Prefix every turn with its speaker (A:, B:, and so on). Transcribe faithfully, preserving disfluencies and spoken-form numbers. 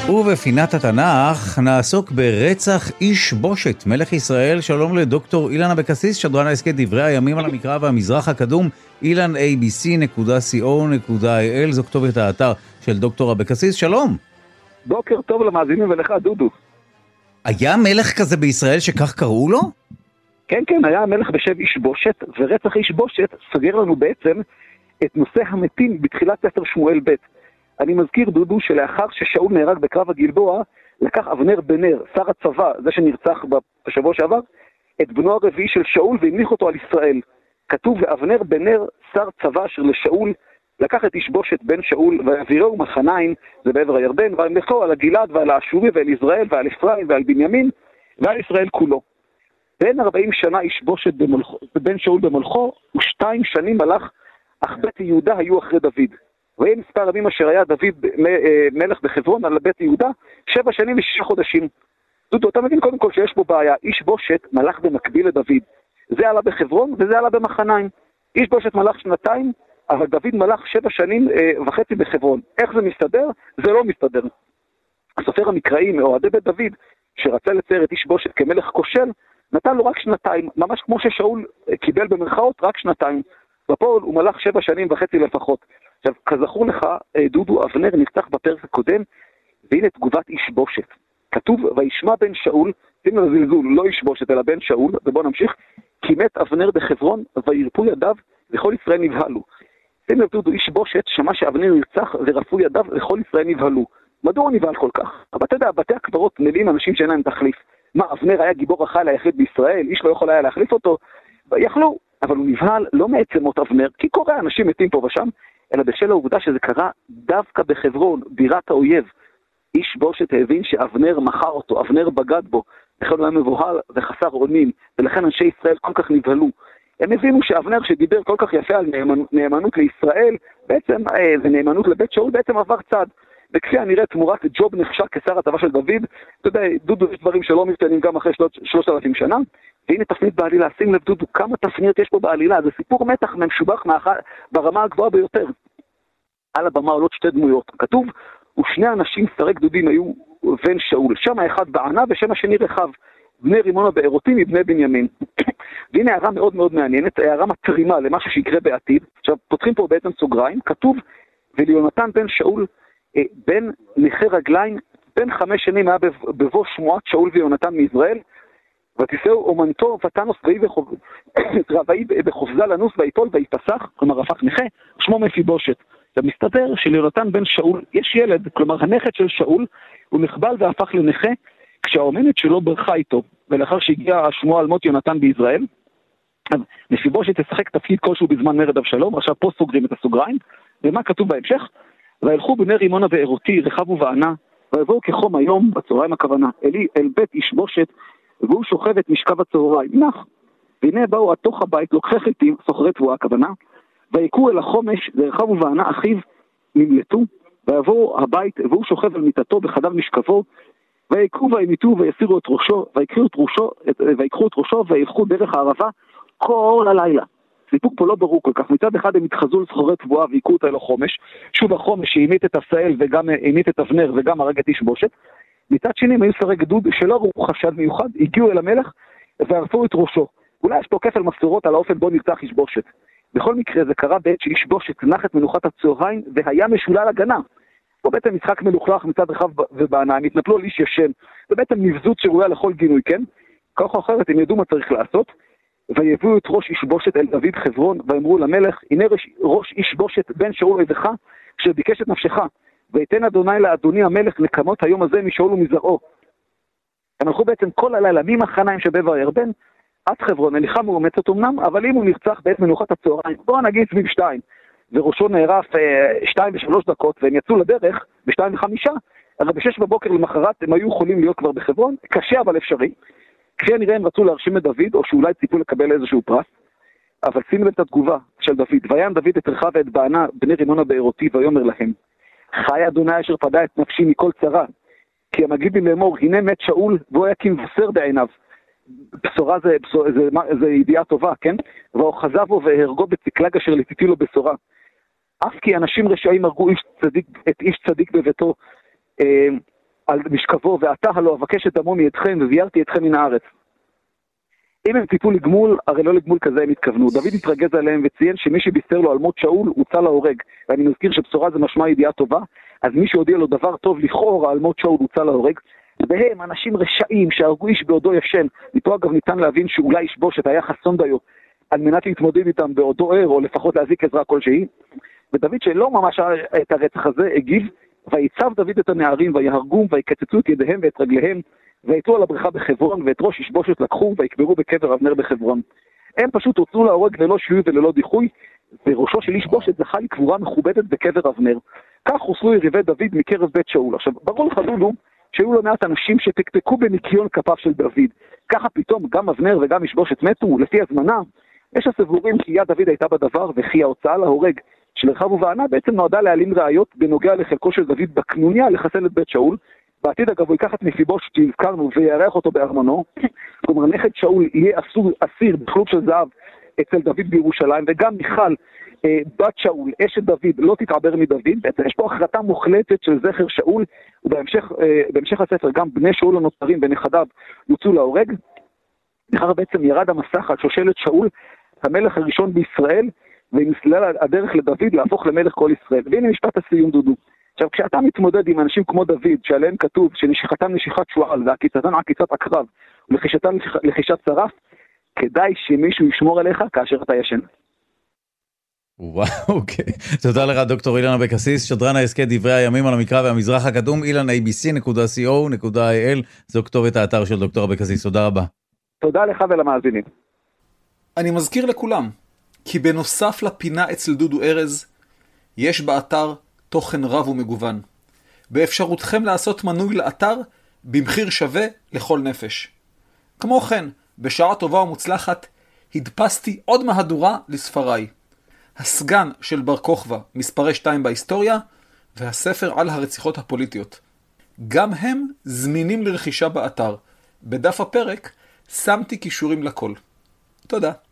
A: ובפינת התנ"ך נעסוק ברצח איש בושת, מלך ישראל. שלום לדוקטור אילן אבקסיס, שדרן ההסכת דברי הימים על המקרא והמזרח הקדום, אילן איי בי סי נקודה סי או נקודה איי אל, זו כתובת האתר של דוקטור אבקסיס. שלום.
B: בוקר טוב למאזינים ולך דודו.
A: היה מלך כזה בישראל שכך קראו לו?
B: כן, כן, היה מלך בשם איש בושת, ורצח איש בושת סוגר לנו בעצם את נושא המתים בתחילת ספר שמואל ב'. אני מזכיר דודו שלאחר ששאול נהרג בקרב הגלבוע, לקח אבנר בן נר, שר הצבא, זה שנרצח בשבוע שעבר, את בנו הרביעי של שאול והמליך אותו על ישראל. כתוב ואבנר בן נר, שר צבא אשר לשאול, לקח את איש בושת בן שאול והעבירו מחניים, זה בעבר הירדן, והמלכו על הגלעד ועל האשורי ועל ישראל ועל אפרים ועל בנימין ועל ישראל כולו. בין ארבעים שנה איש בושת במלכו, בן שאול במלכו, ושתיים שנים מלך, אך בית יהודה היו אחרי דוד. ויהיה מספר ימים אשר היה דוד מלך בחברון על בית יהודה, שבע שנים ושישה חודשים. דודו, אתה מבין קודם כל שיש פה בעיה, איש בושת מלך במקביל לדוד. זה עלה בחברון וזה עלה במחניים. איש בושת מלך שנתיים, אבל דוד מלך שבע שנים אה, וחצי בחברון. איך זה מסתדר? זה לא מסתדר. הסופר המקראי מאוהדי בית דוד, שרצה לצייר את איש בושת כמלך כושל, נתן לו רק שנתיים, ממש כמו ששאול קיבל במרכאות רק שנתיים. בפועל הוא מלך שבע שנים וחצי לפחות. עכשיו, כזכור לך, דודו, אבנר נרצח בפרק הקודם, והנה תגובת איש בושת. כתוב, וישמע בן שאול, שימו לזלזול, לא איש בושת, אלא בן שאול, ובואו נמשיך, כי מת אבנר בחברון, וירפו ידיו, וכל ישראל נבהלו. שימו לב דודו, איש בושת, שמע שאבנר נרצח, ורפו ידיו, וכל ישראל נבהלו. מדוע הוא נבהל כל כך? אבל אתה יודע, בתי הקברות מלאים אנשים שאין להם תחליף. מה, אבנר היה גיבור החיל היחיד בישראל, איש לא יכול היה להחליף אותו? יכלו, אבל הוא נבהל לא מעצם מות אבנר, כי קורה אנשים מתים פה ושם, אלא בשל העובדה שזה קרה דווקא בחברון, בירת האויב. איש בושת הבין שאבנר מכר אותו, אבנר בגד בו, לכן הוא היה מבוהל וחסר אונים, ולכן אנשי ישראל כל כך נבהלו. הם הבינו שאבנר שדיבר כל כך יפה על נאמנ... נאמנות לישראל, בעצם, אה, זה נאמנות לבית שאול, בעצם עבר צד. וכפי הנראה תמורת ג'וב נחשק כשר הצבא של דוד, אתה יודע, דודו יש דברים שלא משתנים גם אחרי שלושת אלפים שנה, והנה תפנית בעלילה, שים לב דודו, כמה תפניות יש פה בעלילה, זה סיפור מתח משובח ברמה הגבוהה ביותר. על הבמה עולות שתי דמויות, כתוב, ושני אנשים שרי גדודים היו בן שאול, שם האחד בענה ושם השני רחב, בני רימון הבארותי מבני בנימין. והנה הערה מאוד מאוד מעניינת, הערה מטרימה למשהו שיקרה בעתיד. עכשיו פותחים פה בעצם סוגריים, כתוב, וליונתן בן שאול, בן נכה רגליים, בן חמש שנים היה בבוא שמועת שאול ויונתן מישראל, ותיסאו אומנתו ותנוס ואי בחופזה לנוס ויפול ויפסח, כלומר הפך נכה, שמו מפיבושת. ומסתבר שליונתן בן שאול יש ילד, כלומר הנכד של שאול, הוא נחבל והפך לנכה, כשהאומנת שלו ברכה איתו, ולאחר שהגיע השמועה על מות יונתן בישראל, אז מפיבושת תשחק תפקיד כלשהו בזמן מרד אבשלום, עכשיו פה סוגרים את הסוגריים, ומה כתוב בהמשך? והלכו בני רימון הבארותי רחב ובענה, ויבואו כחום היום, בצהריים הכוונה, אלי אל בית איש בושת, והוא שוכב את משכב הצהריים, נח. והנה באו עד תוך הבית, לוקחי חיטים, סוחרי תבואה הכוונה, ויקו אל החומש, ורחב ובענה אחיו נמלטו, ויבואו הבית, והוא שוכב על מיטתו בחדר משכבו, ויקו וימיתו ויסירו את ראשו, ויקחו את ראשו, ויקחו את ראשו, וילכו דרך הערבה כל הלילה. סיפוק פה לא ברור כל כך, מצד אחד הם התחזו לסחורי תבואה ויקו אותה אל החומש, שוב החומש שהימית את עשאל וגם הימית את אבנר וגם הרג את איש בושת, מצד שני הם היו שרי גדוד שלא ראו חשד מיוחד, הגיעו אל המלך וערפו את ראשו. אולי יש פה כפל מסורות על האופן בו נרצח איש בושת. בכל מקרה זה קרה בעת שאיש בושת נח את מנוחת הצהריים והיה משולל הגנה. פה בעצם משחק מלוכלך מצד רחב ובענה, הם התנפלו על איש ישן, זה בעצם נבזות שראויה לכל גינוי, כן? כך או אחרת הם ידעו מה צריך לעשות, ויביאו את ראש איש בושת אל דוד חברון, ואמרו למלך, הנה ראש איש בושת בן שאול אויבך, אשר ביקש את נפשך, ויתן אדוני לאדוני המלך נקמות היום הזה משאול ומזרעו. הם הלכו בעצם כל הלילה ממחניים שבעבר הירדן, עד חברון, הליכה מאומצת אמנם, אבל אם הוא נרצח בעת מנוחת הצהריים, בואו נגיד סביב שתיים, וראשו נערף אה, שתיים ושלוש דקות, והם יצאו לדרך בשתיים וחמישה, אבל בשש בבוקר למחרת הם היו יכולים להיות כבר בחברון, קשה אבל אפשרי. כפי הנראה הם רצו להרשים את דוד, או שאולי ציפו לקבל איזשהו פרס, אבל שימו לב את התגובה של דוד. ויען דוד את רחב ואת בענה בני רימון הבארותי, ויאמר להם, חי אדוני אשר פדה את נפשי מכל צרה, כי המגיד לי לאמור, הנה מת שאול, והוא יקים מבשר בעיניו. בשורה זה, זה, זה, זה ידיעה טובה, כן? ואוחזה בו והרגו בצקלג אשר לציתי לו בשורה. אף כי אנשים רשעים הרגו איש צדיק, את איש צדיק בביתו, על משכבו, ועתה הלא אבקש את דמו מידכם ווירתי אתכם מן הארץ. אם הם ציפו לגמול, הרי לא לגמול כזה הם התכוונו. דוד התרגז עליהם וציין שמי שבישר לו על מות שאול הוצא להורג. ואני מזכיר שבשורה זה משמע ידיעה טובה, אז מי שהודיע לו דבר טוב לכאורה על מות שאול הוצא להורג. והם אנשים רשעים שהרגו איש בעודו ישן. מפה אגב ניתן להבין שאולי ישבושת היה חסון דיו על מנת להתמודד איתם בעודו ער, או לפחות להזיק עזרה כלשהי. ודוד שלא ממש את הרצח הזה הגיב, ויצב דוד את הנערים ויהרגום ויקצצו את ידיהם ואת רגליהם, ויתו על הבריכה בחברון, ואת ראש ישבושת לקחו ויקברו בקבר אבנר בחברון. הם פשוט הוצאו להורג ללא שיהוי וללא דיחוי, וראשו של ישבושת זכה לקבורה מכובדת בקבר אבנר. כך חוסלו יריבי דוד מקרב בית שאול. עכשיו, ברור לך דודו, שהיו לא מעט אנשים שתקתקו בניקיון כפיו של דוד. ככה פתאום גם אבנר וגם ישבושת מתו, לפי הזמנה. יש הסבורים כי יד דוד הייתה בדבר, וכי ההוצאה להורג של רחב ובענה בעצם נועדה להעלים ראיות בנוגע לחלקו של דוד בקנוניה לחסל את בית שאול. בעתיד אגב הוא ייקח את מפיבושת שהזכרנו ויארח אותו בארמונו. כלומר נכד שאול יהיה אסור, אסיר בכלוב של זהב אצל דוד בירושלים, וגם מיכל אה, בת שאול, אשת דוד, לא תתעבר מדוד. בעצם יש פה החלטה מוחלטת של זכר שאול, ובהמשך אה, בהמשך הספר גם בני שאול הנותרים ונכדיו יוצאו להורג. אחר בעצם ירד המסך על שושלת שאול, המלך הראשון בישראל, ונסללה הדרך לדוד להפוך למלך כל ישראל. והנה משפט הסיום דודו. עכשיו, כשאתה מתמודד עם אנשים כמו דוד, שעליהם כתוב שנשיכתם נשיכת שועל, ועקיצתם עקיצת עקרב, ולחישתם לחישת שרף, כדאי שמישהו ישמור עליך כאשר אתה ישן.
A: וואו, אוקיי. תודה לך דוקטור אילן אבקסיס, שדרן ההסכת דברי הימים על המקרא והמזרח הקדום, אילן איי בי סי נקודה סי או נקודה איי אל, זו כתובת האתר של דוקטור אבקסיס. תודה רבה.
B: תודה לך ולמאזינים.
C: אני מזכיר לכולם, כי בנוסף לפינה אצל דודו ארז, יש באתר תוכן רב ומגוון. באפשרותכם לעשות מנוי לאתר במחיר שווה לכל נפש. כמו כן, בשעה טובה ומוצלחת, הדפסתי עוד מהדורה לספריי. הסגן של בר כוכבא, מספרי שתיים בהיסטוריה, והספר על הרציחות הפוליטיות. גם הם זמינים לרכישה באתר. בדף הפרק שמתי קישורים לכל. תודה.